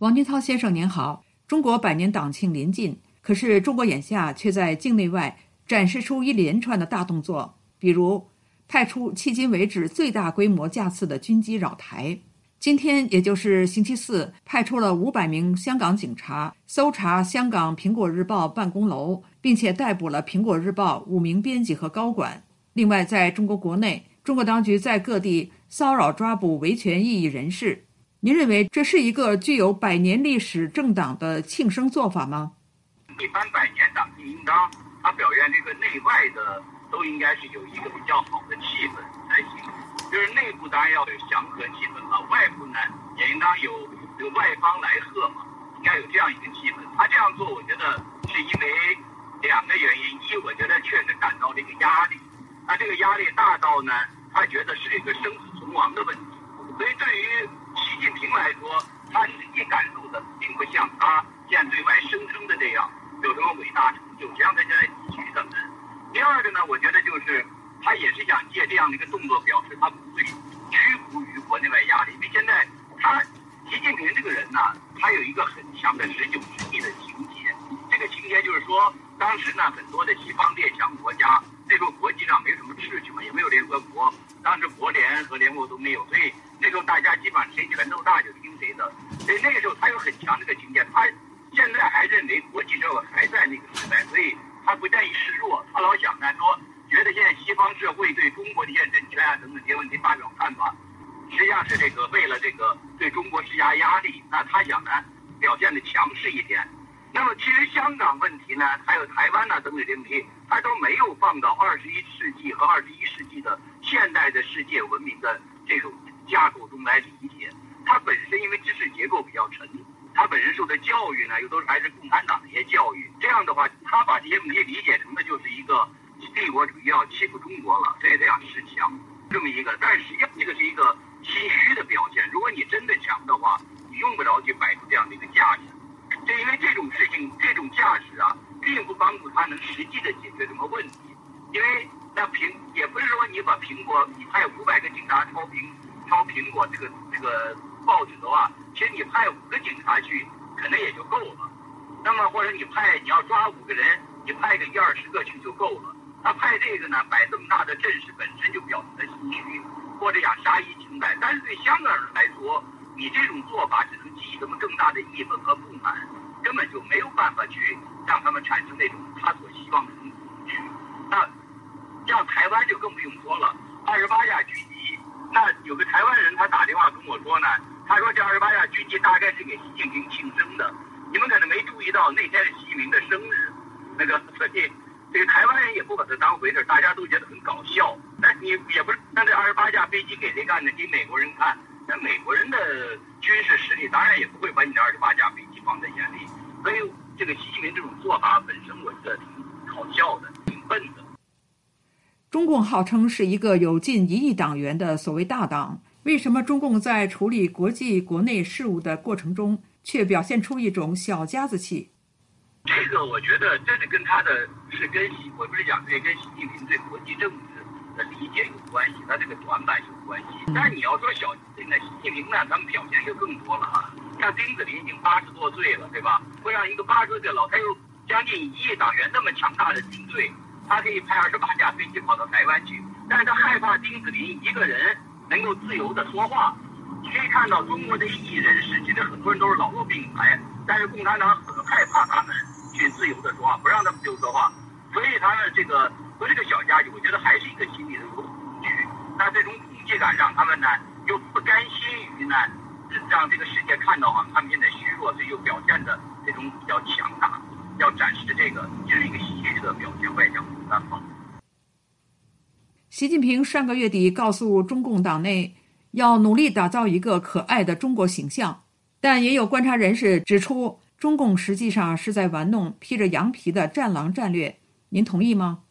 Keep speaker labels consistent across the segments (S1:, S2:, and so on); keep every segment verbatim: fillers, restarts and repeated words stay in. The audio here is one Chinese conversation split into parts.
S1: 王金涛先生您好，中国百年党庆临近，可是中国眼下却在境内外展示出一连串的大动作，比如派出迄今为止最大规模架次的军机扰台。今天也就是星期四，派出了五百名香港警察搜查香港苹果日报办公楼，并且逮捕了苹果日报五名编辑和高管。另外在中国国内，中国当局在各地骚扰抓捕维权异议人士。您认为这是一个具有百年历史政党的庆生做法吗？
S2: 一般百年党庆应当它表现这个内外的都应该是有一个比较好的气氛才行，就是内部当然要有祥和气氛了，外部呢也应当有有外方来贺嘛，应该有这样一个气氛。他这样做我觉得是因为两个原因，一我觉得确实感到这个压力，他这个压力大到呢他觉得是一个生死存亡的问题，所以对于习近平来说，他实际感受的并不像他现在对外声称的这样有什么伟大成就，这样他现在急需的。第二个呢，我觉得就是他也是想借这样的一个动作表示他不会屈服于国内外压力，因为现在他习近平这个人呢，他有一个很强的十九世纪的情节，这个情节就是说，当时呢很多的西方列强国家那时候国际上没什么秩序嘛，也没有联合国，当时国联和联合国都没有，所以那时候大家基本上谁拳头大就听谁的，所以那个时候他有很强的这个情节，他现在还认为国际社会还在那个时代，所以他不愿意示弱，他老想呢说，觉得现在西方社会对中国的一些人权啊等等这些问题发表看法，实际上是这个为了这个对中国施加压力，那他想呢表现的强势一点。那么其实香港问题呢，还有台湾呢等等这些问题，它都没有放到二十一世纪和二十一世纪的现代的世界文明的这种架构中来理解。它本身因为知识结构比较沉，它本身受的教育呢又都是还是共产党的一些教育，这样的话他把这些问题理解成的就是一个帝国主义要欺负中国了，这也得要示强这么一个，但是实际上这个是一个心虚的表现，如果你真的强的话，你用不着去摆出这样的一个架势，就因为这种事情这种架势啊并不帮助他能实际的解决什么问题，因为那苹也不是说你把苹果你派五百个警察抄苹抄苹果这个这个报纸的话，其实你派五个警察去可能也就够了，那么或者你派你要抓五个人，你派个一二十个去就够了，他派这个呢摆这么大的阵势本身就表示了心虚，或者讲杀一儆百，但是对香港人来说，你这种做法只能激起他们更大的义愤和不满，根本就没有办法去让他们产生那种他所希望的那种恐惧。那像台湾就更不用说了，二十八架军机，那有个台湾人他打电话跟我说呢，他说这二十八架军机大概是给习近平庆生的，你们可能没注意到那天是习近平的生日，那个所以这个台湾人也不把它当回事，大家都觉得很搞笑。但你也不是让这二十八架飞机给谁看的？给美国人看。那美国人的军事实力当然也不会把你这二十八架飞机放在眼里。所以这个习近平这种做法本身，我觉得挺好笑的，挺笨的。
S1: 中共号称是一个有近一亿党员的所谓大党，为什么中共在处理国际国内事务的过程中，却表现出一种小家子气？
S2: 这个我觉得这是跟他的是跟习，我不是讲这跟习近平对国际政治的理解有关系，他这个短板有关系。但是你要说小这个习近平呢，他们表现就更多了啊。像丁子霖已经八十多岁了，对吧？会让一个八十多岁老，他有将近一亿党员那么强大的军队，他可以派二十八架飞机跑到台湾去，但是他害怕丁子霖一个人能够自由的说话。你可以看到中国的异议人士，其实很多人都是老弱病残，但是共产党很害怕他们去自由的说话，不让他们自由说话，所以他们这个和这个小家伙，我觉得还是一个心理的恐惧。那这种恐惧感让他们呢，又不甘心于呢，让这个世界看到啊，他们现在虚弱，所以又表现的这种比较强大，要展示这个也是一个心虚的表现，外交三方。
S1: 习近平上个月底告诉中共党内，要努力打造一个可爱的中国形象，但也有观察人士指出，中共实际上是在玩弄披着羊皮的战狼战略，您同意吗？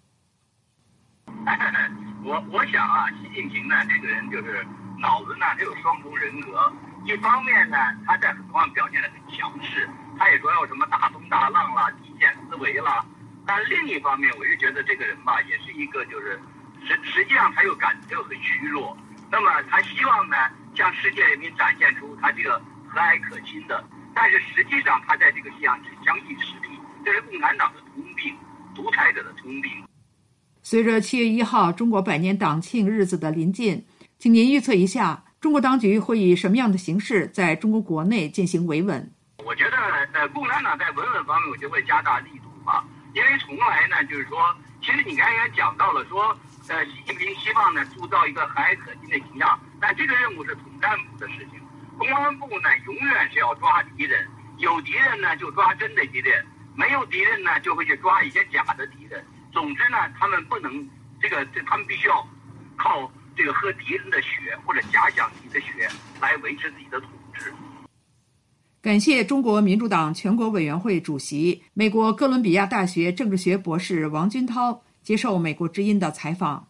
S2: 我我想啊，习近平呢这个人就是脑子呢他有双重人格，一方面呢他在很多方面表现得很强势，他也说要什么大风大浪啦、极限思维啦，但另一方面我就觉得这个人吧也是一个就是实实际上他又感觉很虚弱。那么他希望呢向世界人民展现出他这个和蔼可亲的但是实际上他在这个西洋只相信实力，这是共产党的通病，独裁者的通病。
S1: 随着七月一号中国百年党庆日子的临近，请您预测一下，中国当局会以什么样的形式在中国国内进行维稳？
S2: 我觉得，呃，共产党在维稳方面，我就会加大力度吧，因为从来呢，就是说，其实你刚才也讲到了说，呃，习近平希望呢塑造一个和蔼可亲的形象，但这个任务是统战部的事情，公安部呢永远是要抓敌人，有敌人呢就抓真的敌人，没有敌人呢就会去抓一些假的敌人。总之呢，他们不能这个，这他们必须要靠这个喝敌人的血或者假想敌的血来维持自己的统治。
S1: 感谢中国民主党全国委员会主席、美国哥伦比亚大学政治学博士王军涛接受美国之音的采访。